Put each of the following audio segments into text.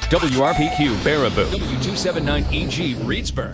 WRPQ Baraboo, W279EG Reedsburg.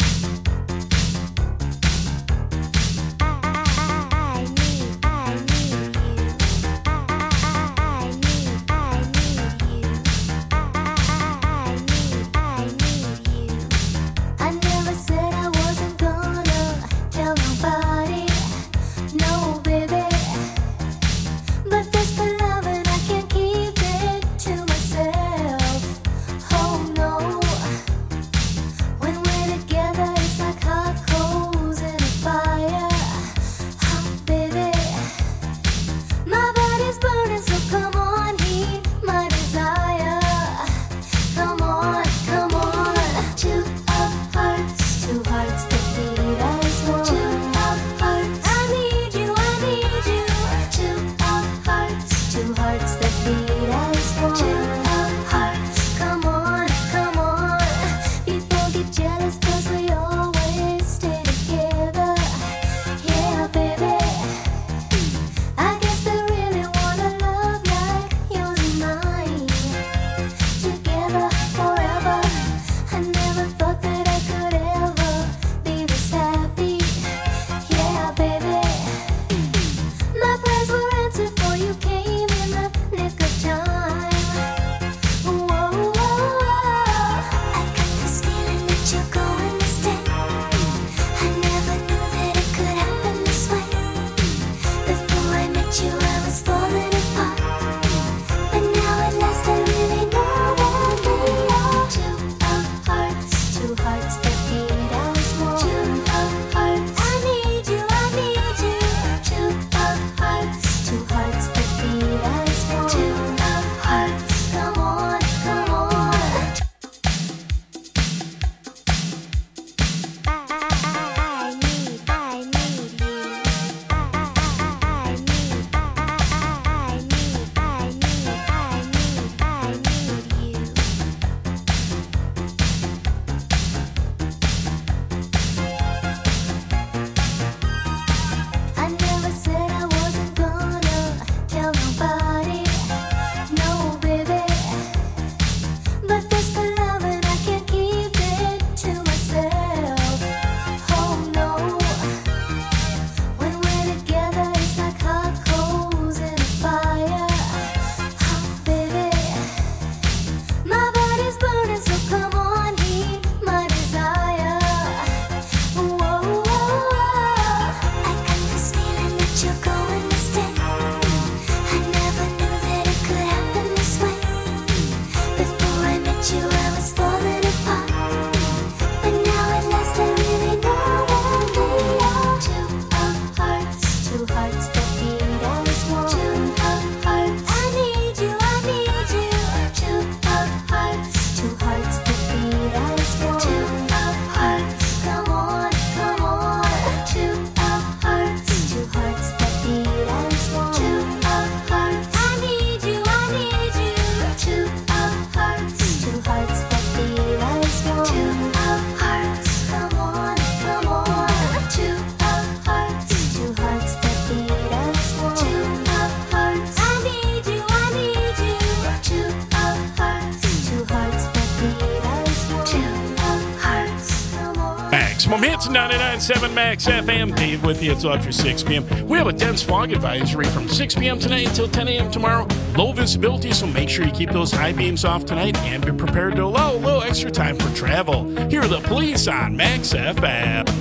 It's 99.7 Max FM. Dave with you. It's after 6 p.m. We have a dense fog advisory from 6 p.m. tonight until 10 a.m. tomorrow. Low visibility, so make sure you keep those high beams off tonight and be prepared to allow a little extra time for travel. Here are the police on Max FM.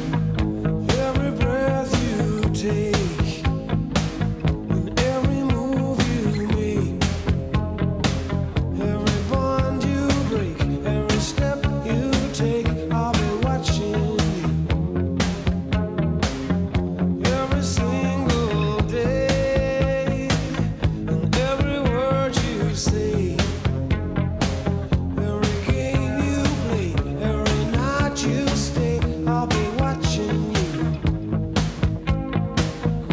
Every breath you take and every move you make, every bond you break, every step you take, I'll be watching you. Every single day and every word you say, every game you play, every night you stay, I'll be watching you.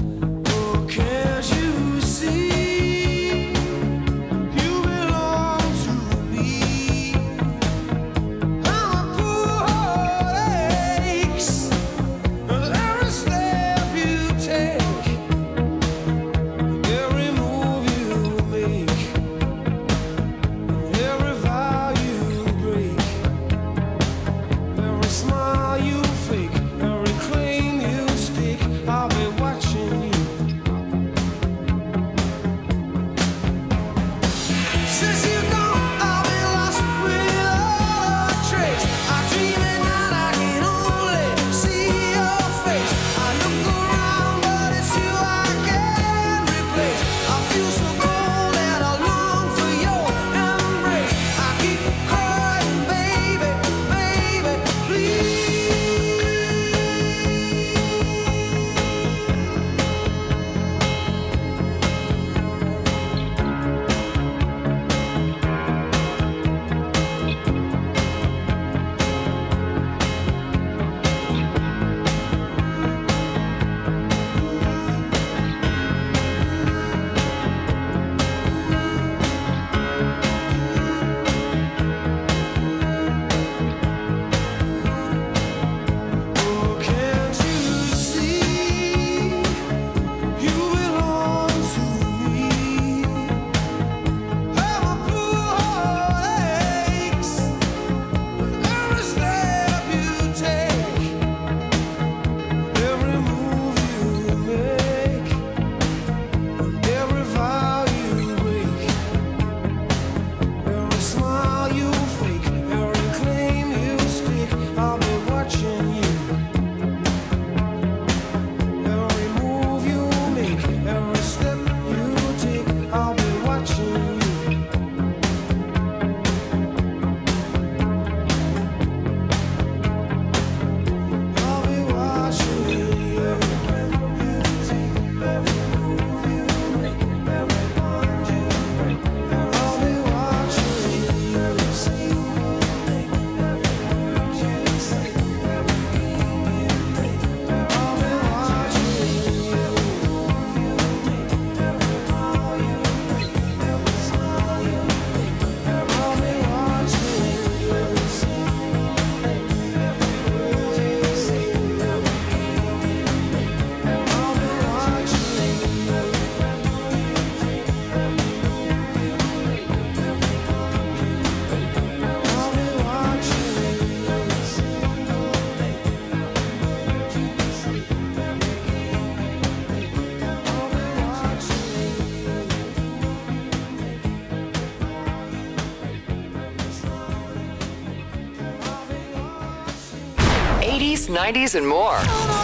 80s, 90s, and more.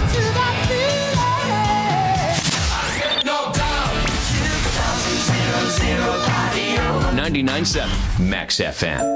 99.7 Max FM.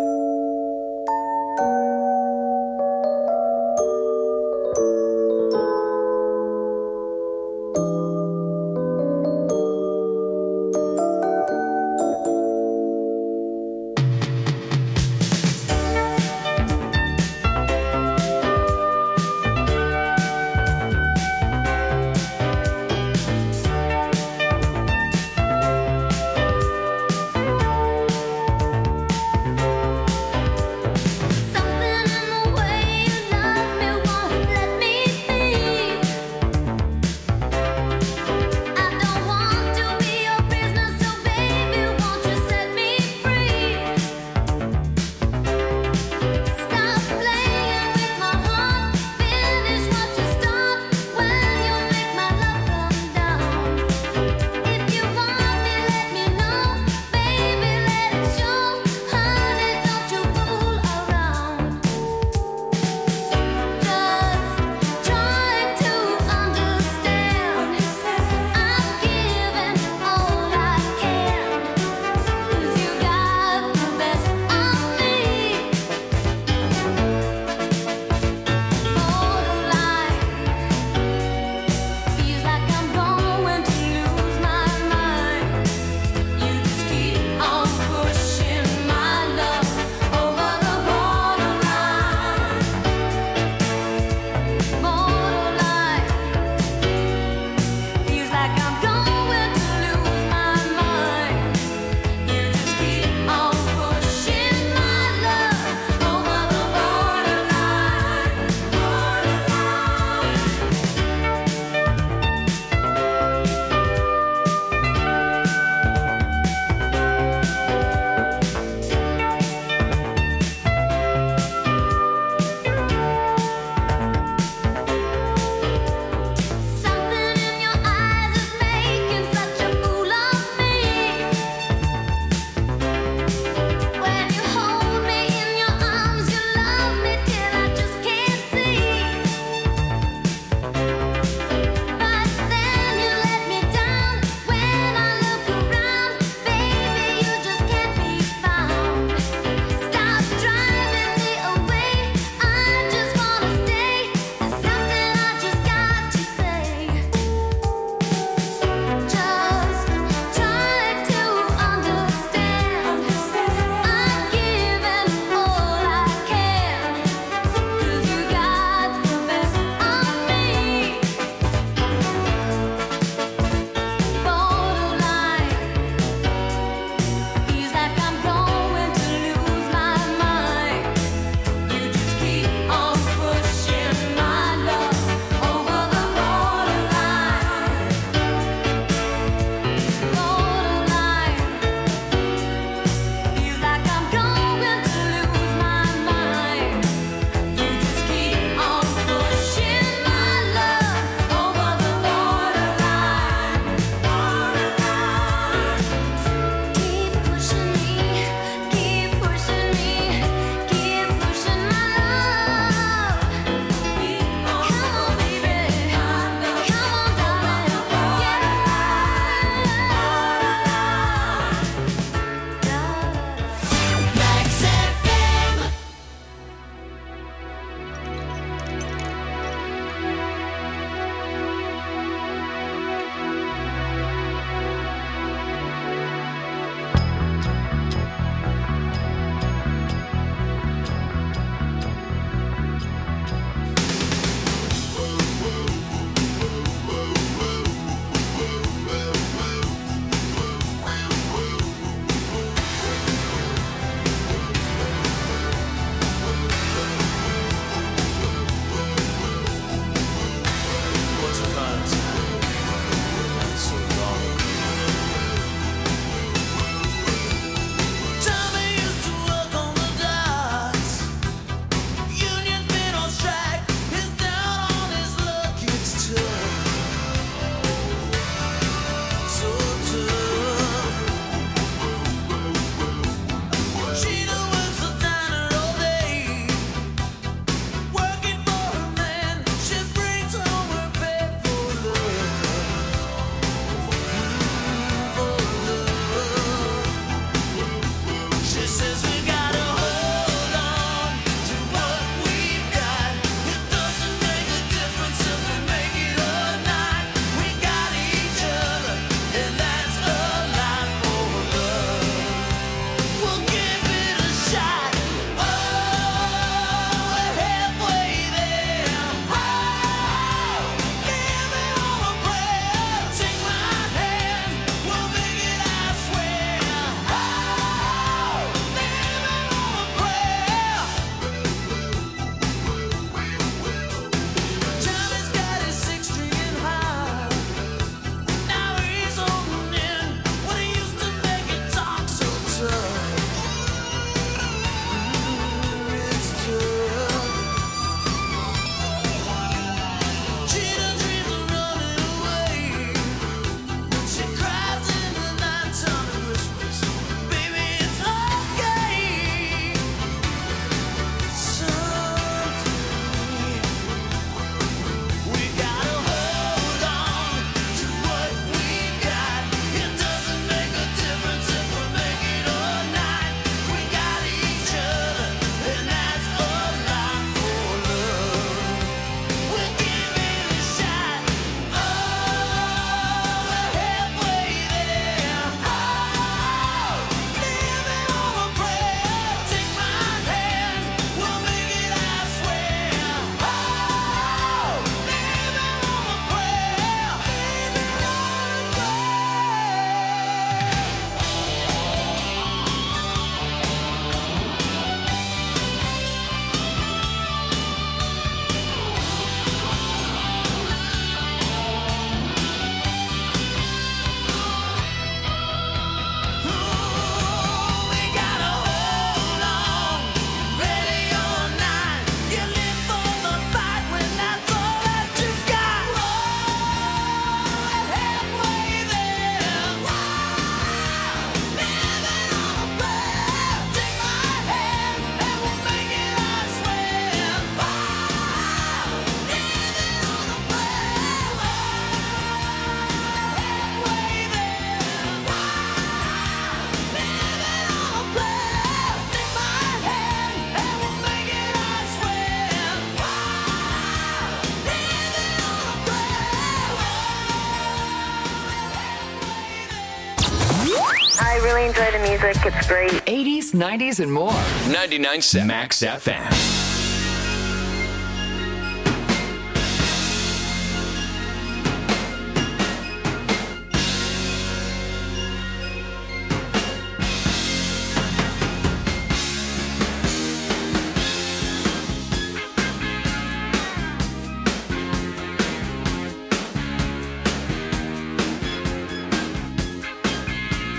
enjoy the music. It's great. 80s, 90s, and more. 99.7 Max FM.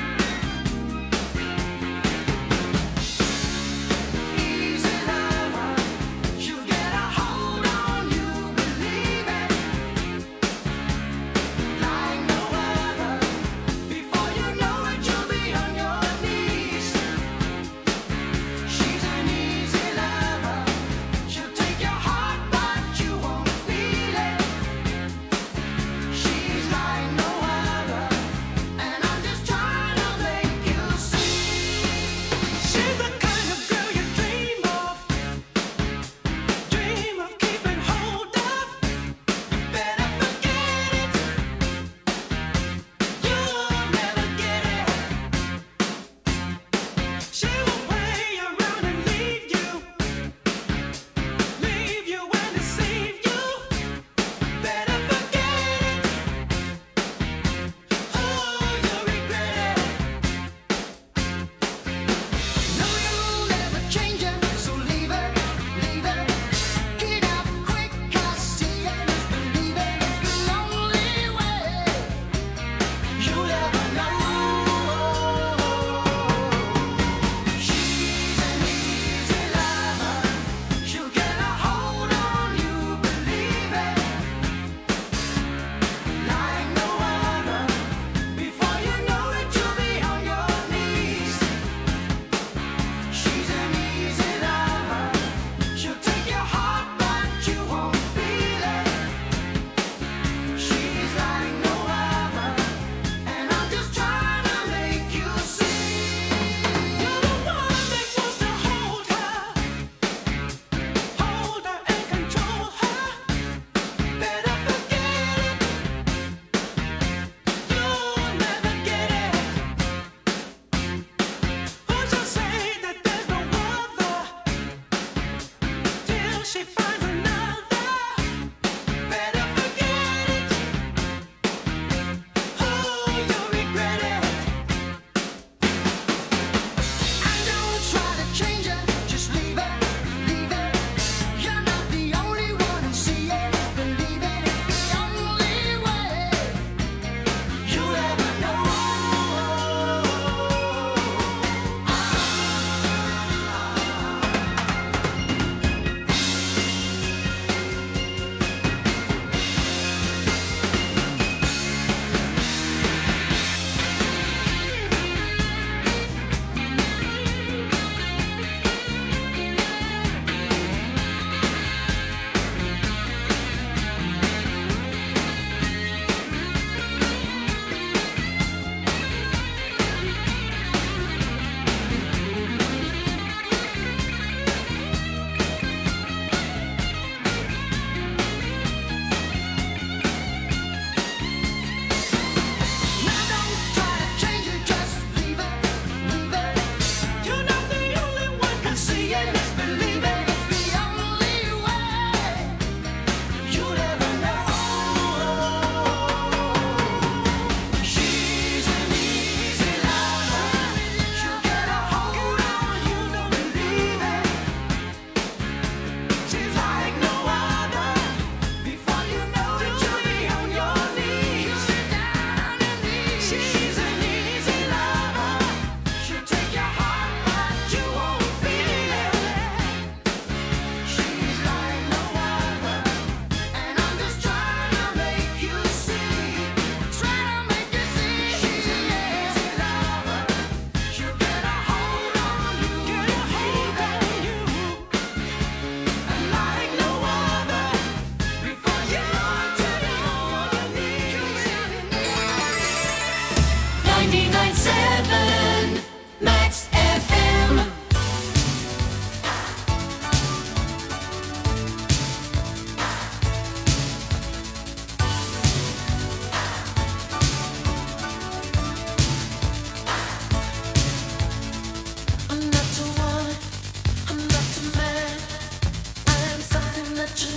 Easy love.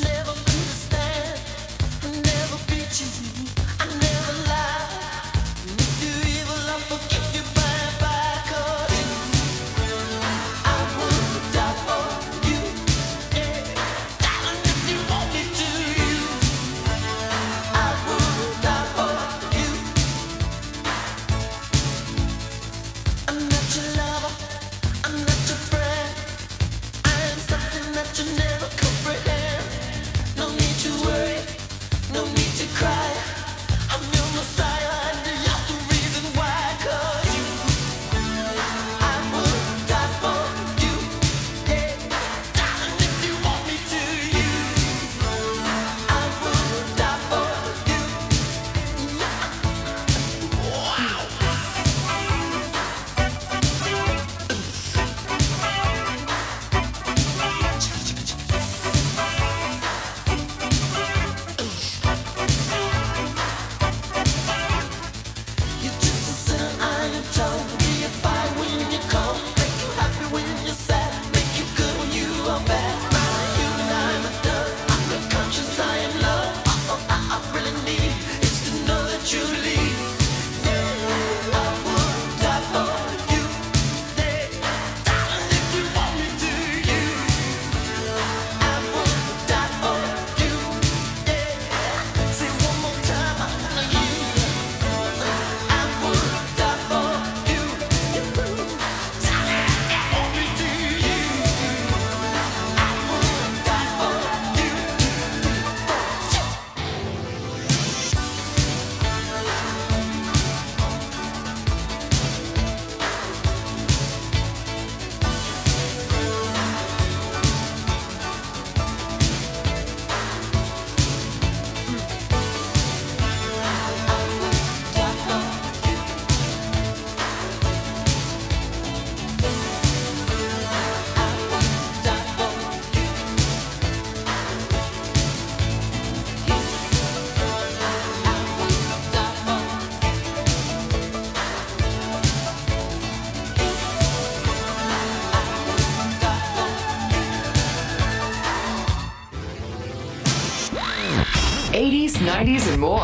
80s, 90s, and more.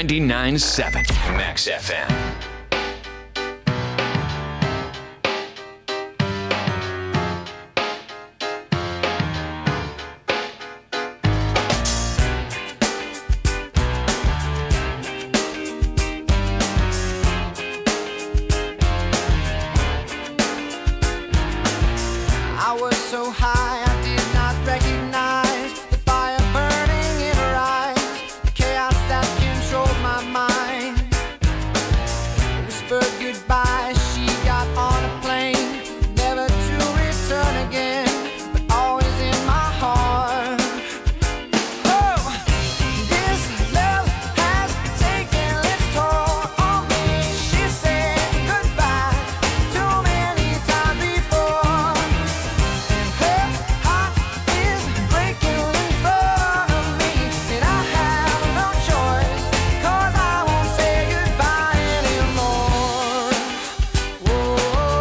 99.7 Max FM. I was so high I did not recognize the fire burning in her eyes, the chaos that controlled my mind. Whispered goodbye, she got on a plane, never to return again, but always in my heart. Oh, this love has taken its toll on me. She said goodbye too many times before. Her heart is breaking in front of me, and I have no choice, 'cause I won't say goodbye anymore. Whoa,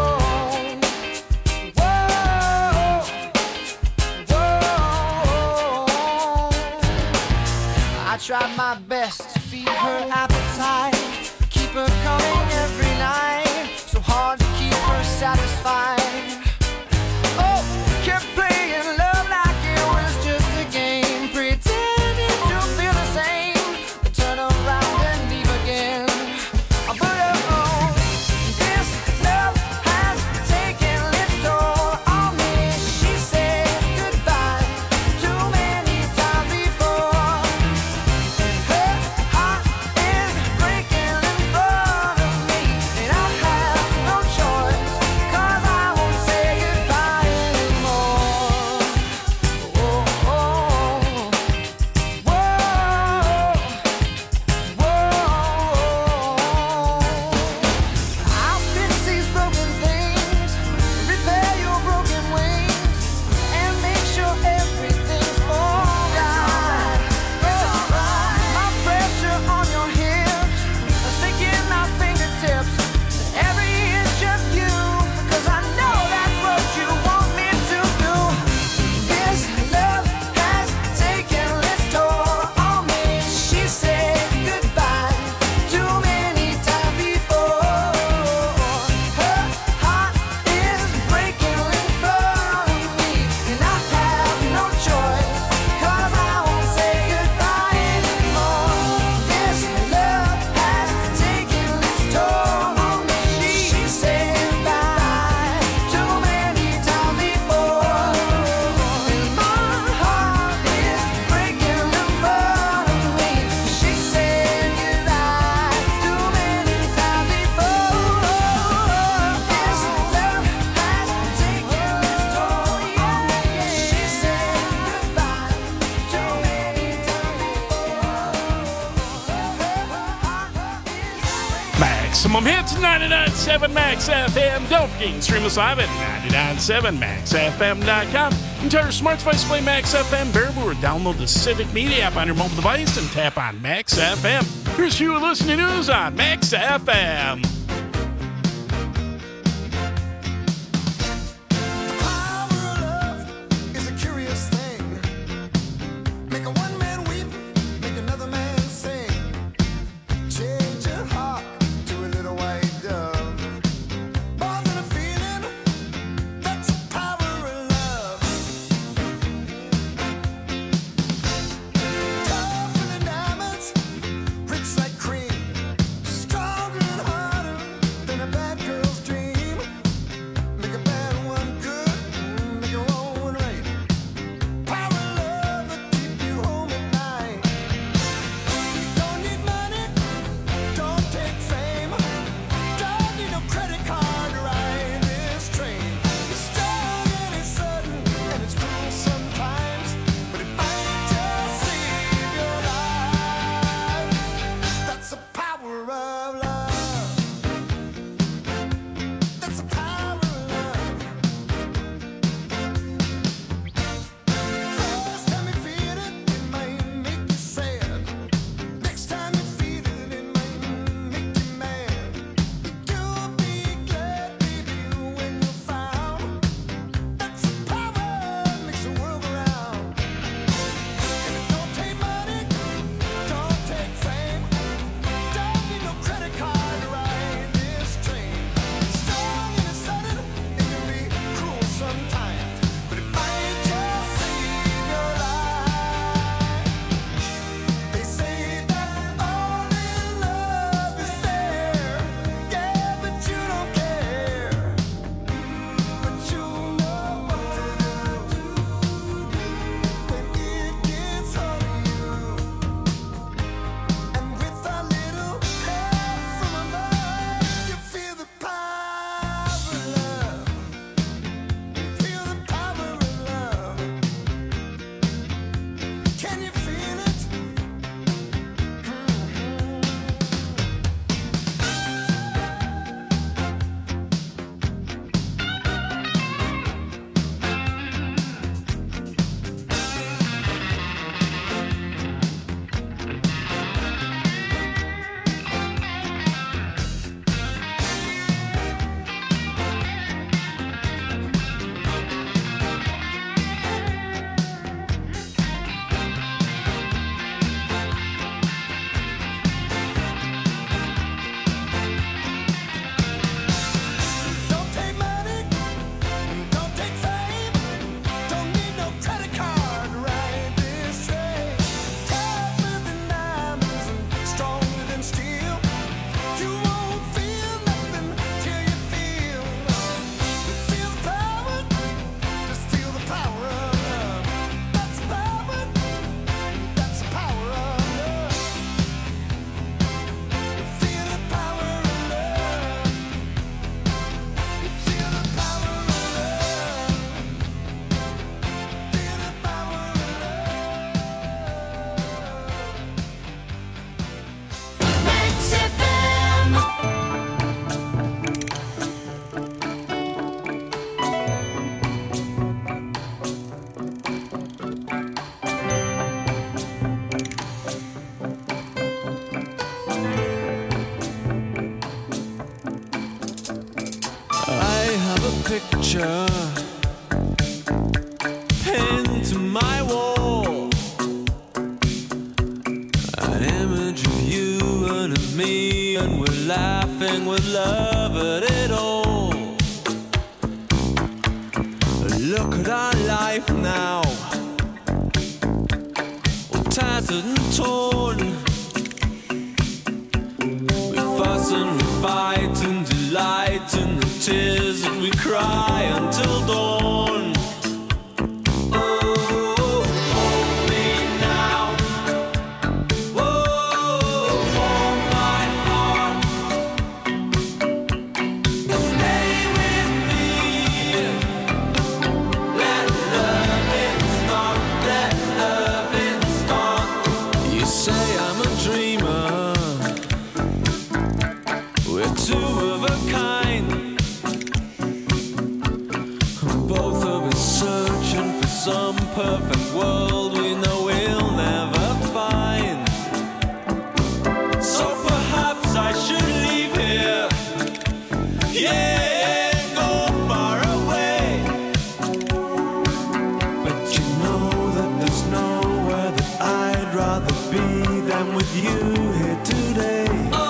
whoa, whoa. I tried my best to feed her appetite, keep her coming every night, so hard to keep her satisfied. Oh, kept playing love like it was just a game, pretending to feel the same, but turn around and leave again. But oh, this love has taken its toll on me. She said goodbye too many times before. Her heart is breaking in front of me, and I have no choice, 'cause I Maximum Hits, 99.7 Max FM. Don't forget, you can stream us live at 99.7maxfm.com. Entire smart device play Max FM Baraboo or download the Civic Media app on your mobile device and tap on Max FM. Here's you listening to news on Max FM. picture pinned to my wall, an image of you and of me, and we're laughing with love at it all. Look at our life now, all tattered and torn. We fuss and we fight and delight in the tears that we cry until dawn. Oh, hold me now. Oh, warm my heart. Stay with me. Let loving start. Let loving start. You say I'm a dreamer. We're rather be than with you here today.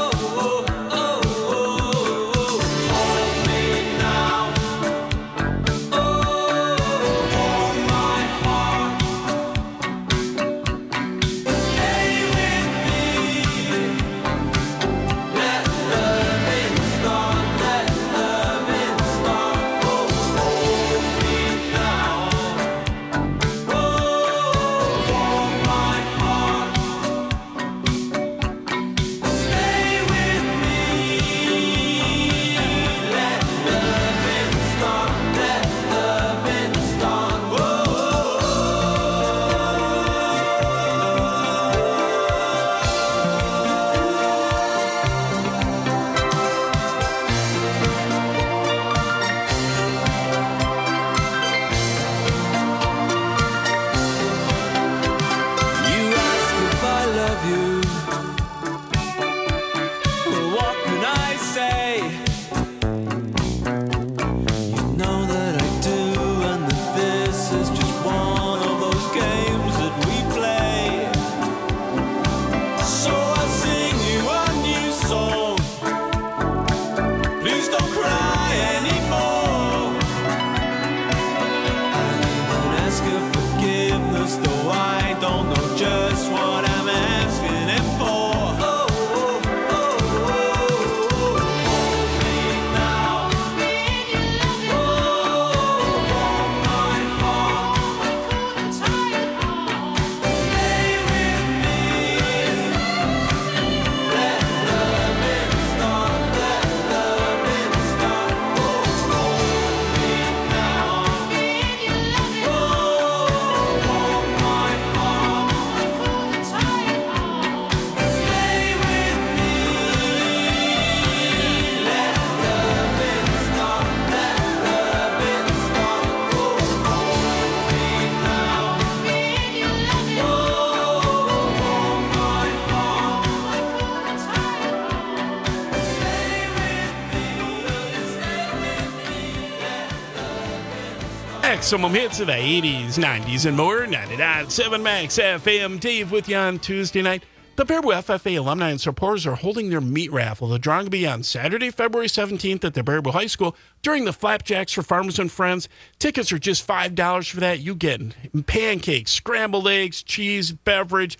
Maximum hits of the 80s, 90s, and more. 99.7 Max FM. Dave with you on Tuesday night. The Baraboo FFA alumni and supporters are holding their meat raffle. The drawing will be on Saturday, February 17th at the Baraboo High School during the Flapjacks for Farmers and Friends. Tickets are just $5 for that. You get pancakes, scrambled eggs, cheese, beverage.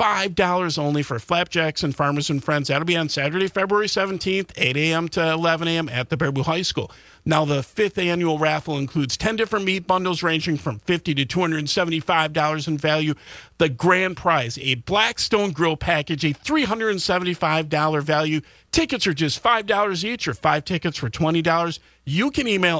$5 only for Flapjacks and Farmers and Friends. That'll be on Saturday, February 17th, 8 a.m. to 11 a.m. at the Baraboo High School. Now, the 5th annual raffle includes 10 different meat bundles ranging from $50 to $275 in value. The grand prize, a Blackstone Grill package, a $375 value. Tickets are just $5 each, or 5 tickets for $20. You can email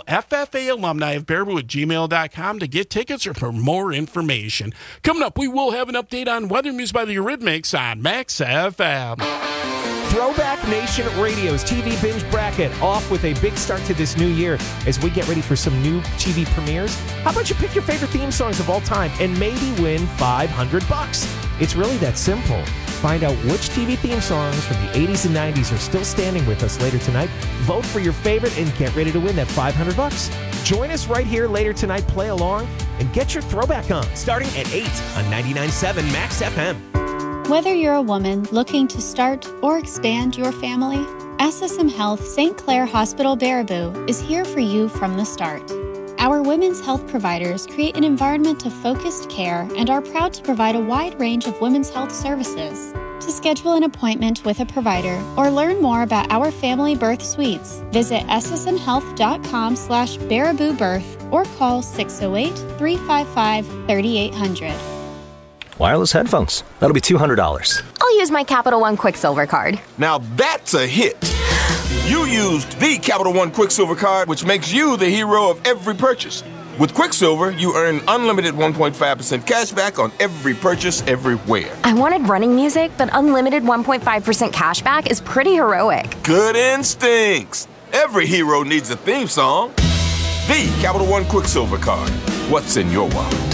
ffaalumni@baraboo@gmail.com to get tickets or for more information. Coming up, we will have an update on weather news by the Eurythmics on Max FM. Throwback Nation Radio's TV Binge Bracket off with a big start to this new year as we get ready for some new TV premieres. How about you pick your favorite theme songs of all time and maybe win $500? It's really that simple. Find out which TV theme songs from the 80s and 90s are still standing with us later tonight. Vote for your favorite and get ready to win that $500. Join us right here later tonight, play along, and get your throwback on, starting at 8 on 99.7 Max FM. Whether you're a woman looking to start or expand your family, SSM Health St. Clair Hospital Baraboo is here for you from the start. Our women's health providers create an environment of focused care and are proud to provide a wide range of women's health services. To schedule an appointment with a provider or learn more about our family birth suites, visit ssmhealth.com/Baraboobirth or call 608-355-3800. Wireless headphones. That'll be $200. I'll use my Capital One Quicksilver card. Now that's a hit. You used the Capital One Quicksilver card, which makes you the hero of every purchase. With Quicksilver, you earn unlimited 1.5% cash back on every purchase everywhere. I wanted running music, but unlimited 1.5% cash back is pretty heroic. Good instincts. Every hero needs a theme song. The Capital One Quicksilver card. What's in your wallet?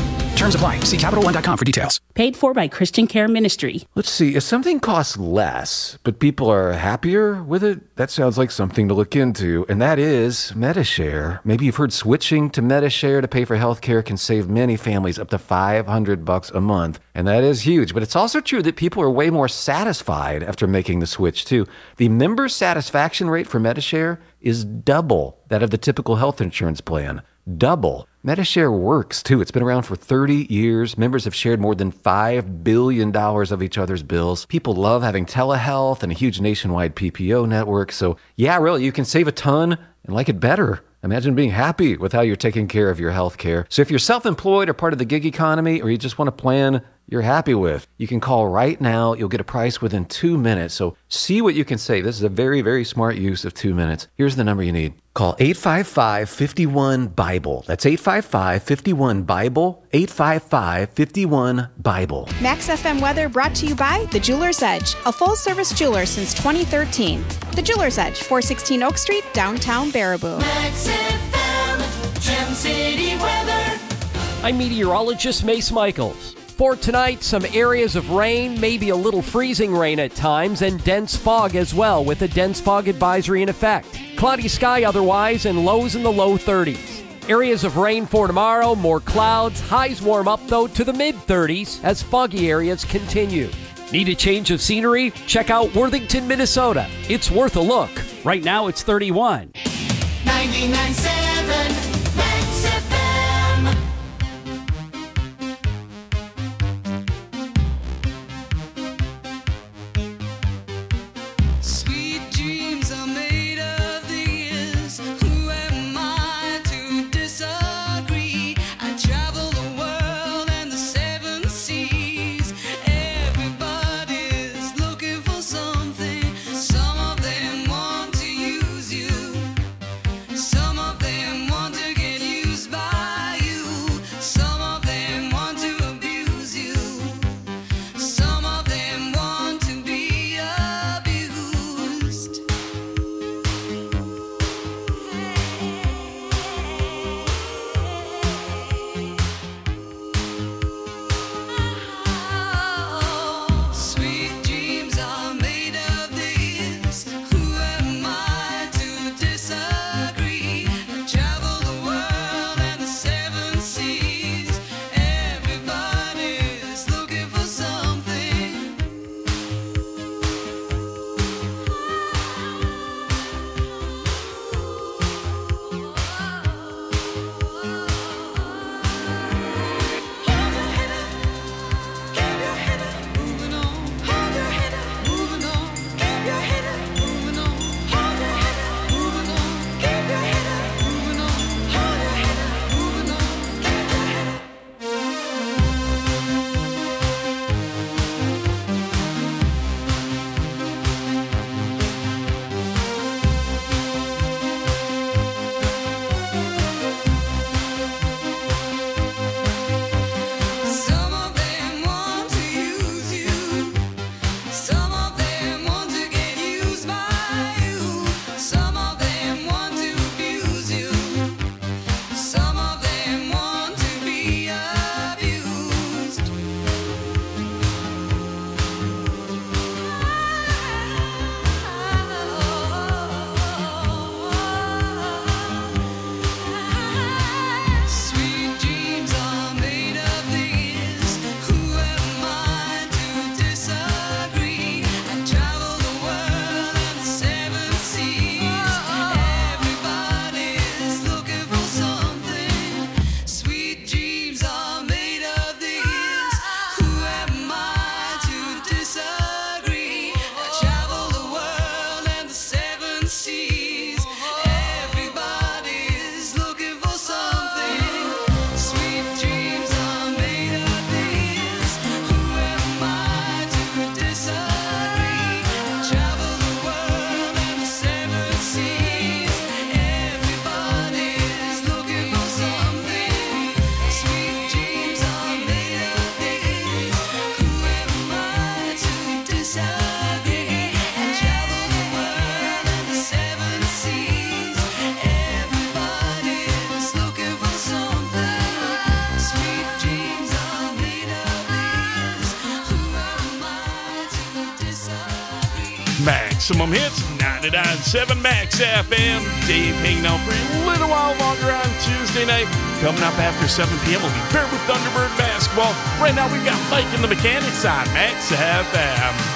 Terms apply. See CapitalOne.com for details. Paid for by Christian Care Ministry. Let's see. If something costs less, but people are happier with it, that sounds like something to look into. And that is Medi-Share. Maybe you've heard switching to Medi-Share to pay for healthcare can save many families up to $500 a month. And that is huge. But it's also true that people are way more satisfied after making the switch, too. The member satisfaction rate for Medi-Share is double that of the typical health insurance plan. Double. Medi-Share works, too. It's been around for 30 years. Members have shared more than $5 billion of each other's bills. People love having telehealth and a huge nationwide PPO network. So, yeah, really, you can save a ton and like it better. Imagine being happy with how you're taking care of your health care. So if you're self-employed or part of the gig economy, or you just want a plan you're happy with, you can call right now. You'll get a price within 2 minutes. So see what you can save. This is a very, very smart use of 2 minutes. Here's the number you need. Call 855-51-BIBLE. That's 855-51-BIBLE. 855-51-BIBLE. Max FM weather brought to you by The Jeweler's Edge, a full-service jeweler since 2013. The Jeweler's Edge, 416 Oak Street, downtown Baraboo. Max FM, Gem City weather. I'm meteorologist Mace Michaels. For tonight, some areas of rain, maybe a little freezing rain at times, and dense fog as well, with a dense fog advisory in effect. Cloudy sky otherwise, and lows in the low 30s. Areas of rain for tomorrow, more clouds. Highs warm up, though, to the mid-30s as foggy areas continue. Need a change of scenery? Check out Worthington, Minnesota. It's worth a look. Right now, it's 31. 99.7 Max FM. Some of them Maximum Hits, 99.7 Max FM. Dave hanging out for a little while longer on Tuesday night. Coming up after 7 p.m. will be Bear with Thunderbird basketball. Right now we've got Mike and the Mechanics on Max FM.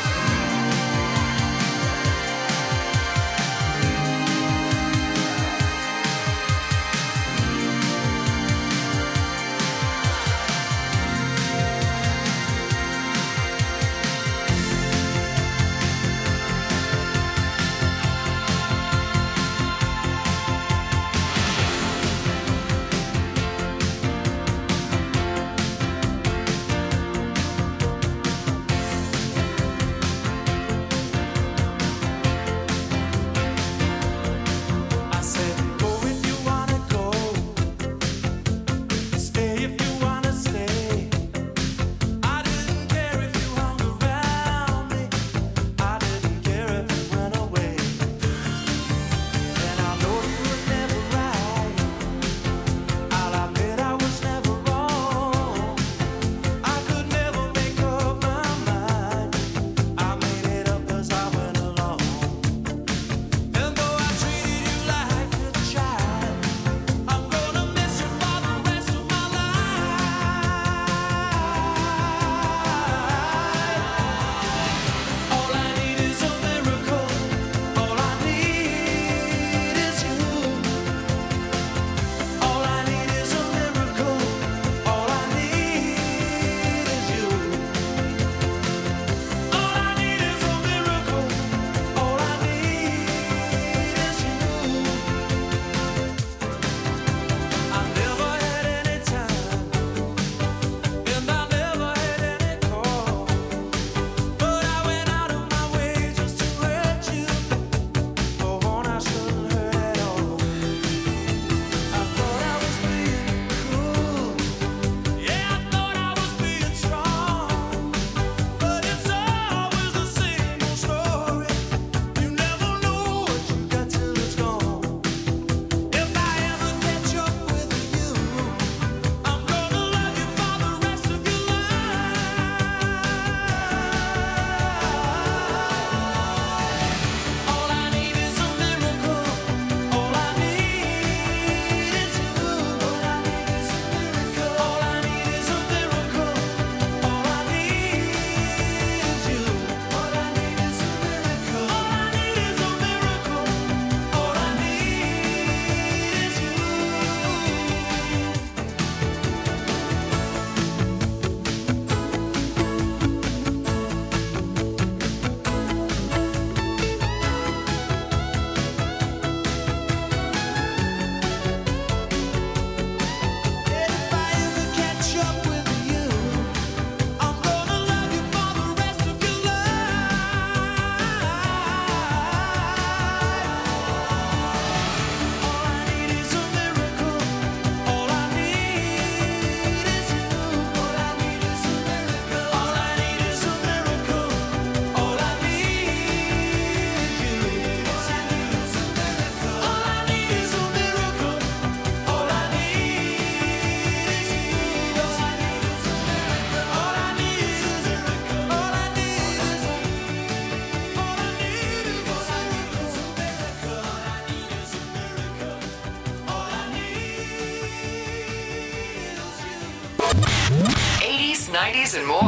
'80s, '90s, and more.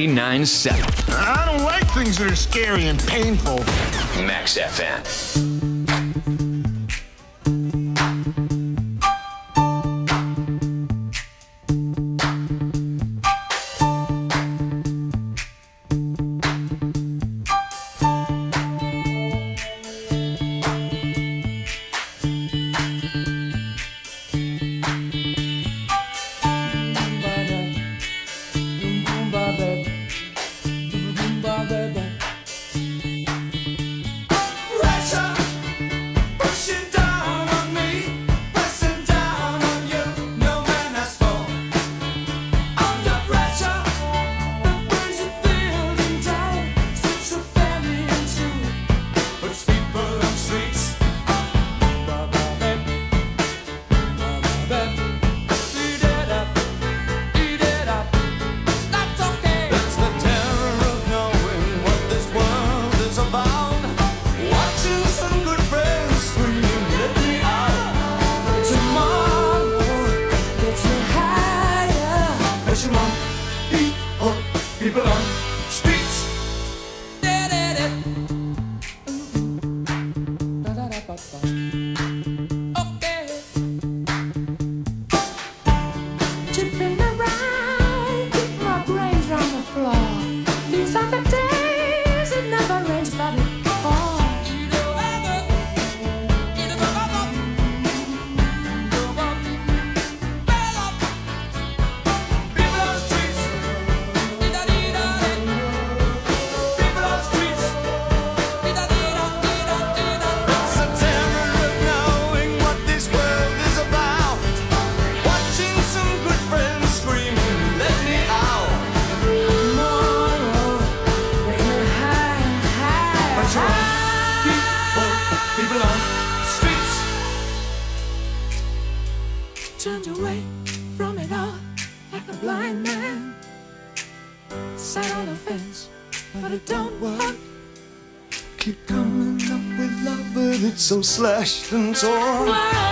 99.7 I don't like things that are scary and painful. Max FM. Russia! turned away from it all like a blind man. Sat on the fence, but it don't work. Keep coming up with love, but it's so slashed and torn.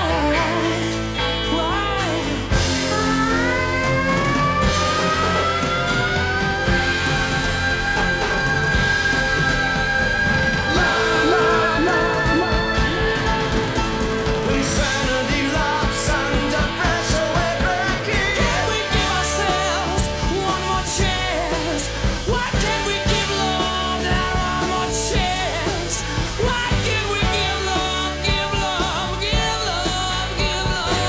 Insanity laughs under pressure, we're breaking. Can we give ourselves one more chance? Why can't we give love that one more chance? Why can't we give love, give love, give love, give love?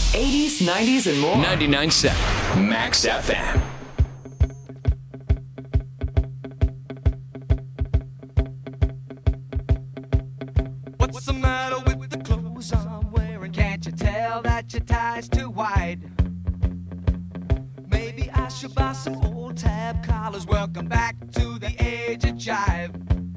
80s, 90s, and more. 99.7 Max FM. What's the matter with the clothes I'm wearing? Can't you tell that your tie's too wide? Maybe I should buy some old tab collars. Welcome back to the age of jive.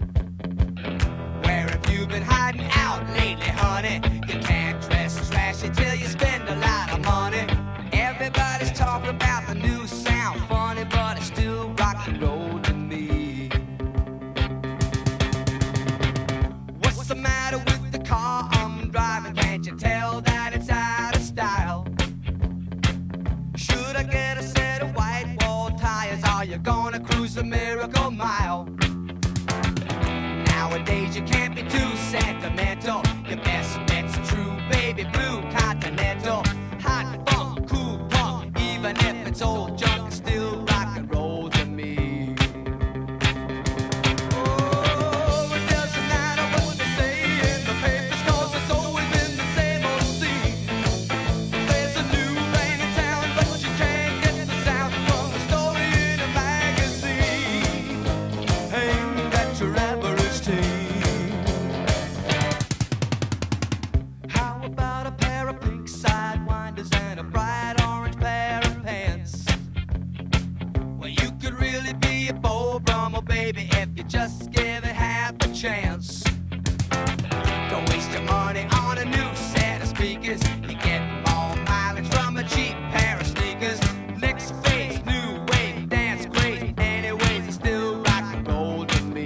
Where have you been hiding out lately, honey? You can't dress trashy till you spend a lot of money. Everybody's talking about the new sound, funny, but it's still rock and roll to me. What's the matter with the car I'm driving? Can't you tell that it's out of style? Should I get a set of white wall tires? Are you gonna cruise the Miracle Mile? Nowadays you can't be too sentimental. Your best bet's a true baby blue Continental. Hot funk, cool punk, even if it's old junk, it's still rock and roll to me. Oh, it doesn't matter what they say in the papers, 'cause it's always been the same old scene. There's a new rain in town, but you can't get the sound from the story in a magazine. Ain't that your average teen? How about a pair of pink sidewinders and a bright orange pair of pants? Well, you could really be a Beau Brummel, baby, if you just give it half a chance. Don't waste your money on a new set of speakers. You get more mileage from a cheap pair of sneakers. Next phase, new wave, dance crazy. Anyways, it's still rock and roll to me.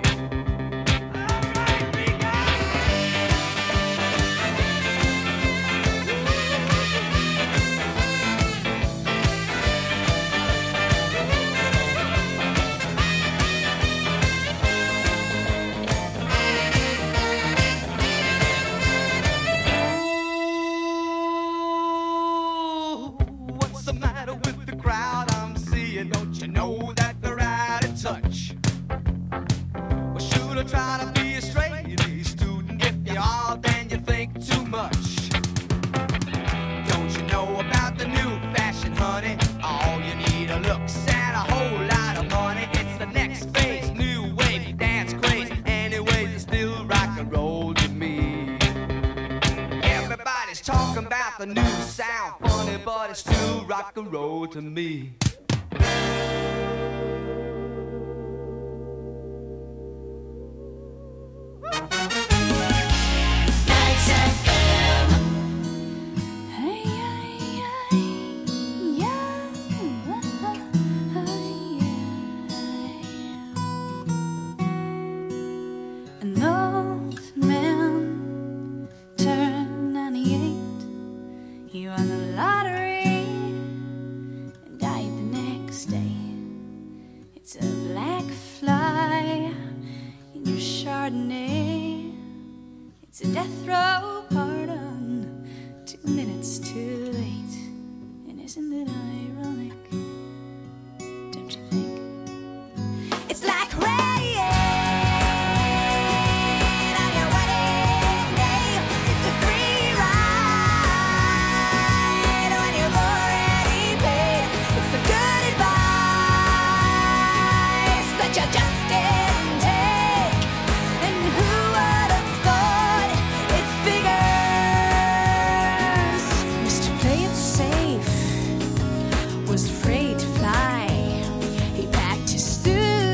What's the matter with the crowd I'm seeing? Don't you know that they're out of touch? Well, should I try to be a straight A student? If you are, then you think too much. Don't you know about the new fashion, honey? All you need are looks and a whole lot of money. It's the next phase, new wave, dance craze. Anyways, it's still rock and roll to me. Everybody's talking about the new sound, funny, but it's still rock and roll to me. An old man turned 98. He won the lottery and died the next day. It's a black fly in your Chardonnay. It's a death row pardon, 2 minutes to